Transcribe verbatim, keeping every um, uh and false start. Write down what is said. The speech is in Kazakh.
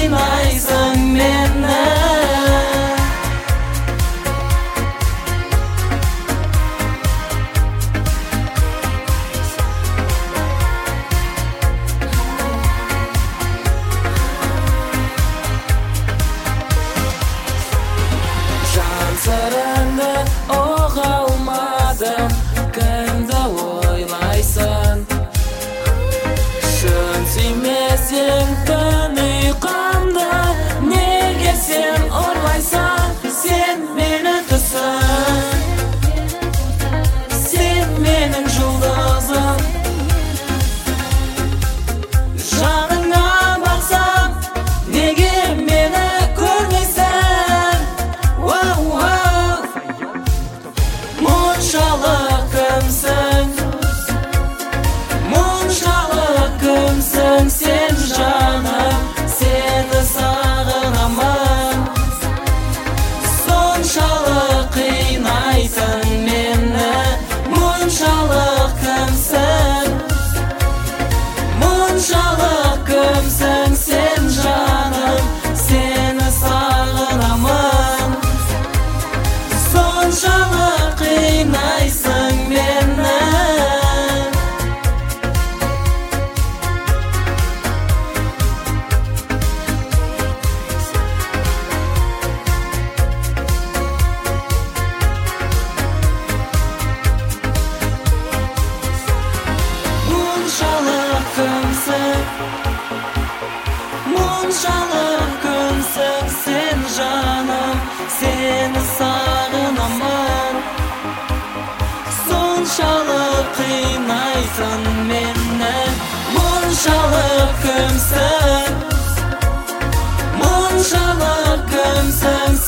қинайсың мені. Сырыңды ұға алмадым, кімді ойлайсың? Шын сүймесең түн ұйқымды, неге сен ұрлайсың? Сен мені түсің, сен менің жұлдызым. Жаныңа барсам, неге мені көрмейсің? Мұншалық кімсің, мұншалық кімсің сен жаным, сені сағынамын. Соншалық қинайсың мені, мұншалық кімсің, мұншалық кімсің сен жаным, сені сағынамын. Соншалық қинайсың мені. Мұншалық кімсің, мұншалық кімсің сен жаным, сені сағынамын. Соншалық қинайсың мені. Мұншалық кімсің, мұншалық кімсің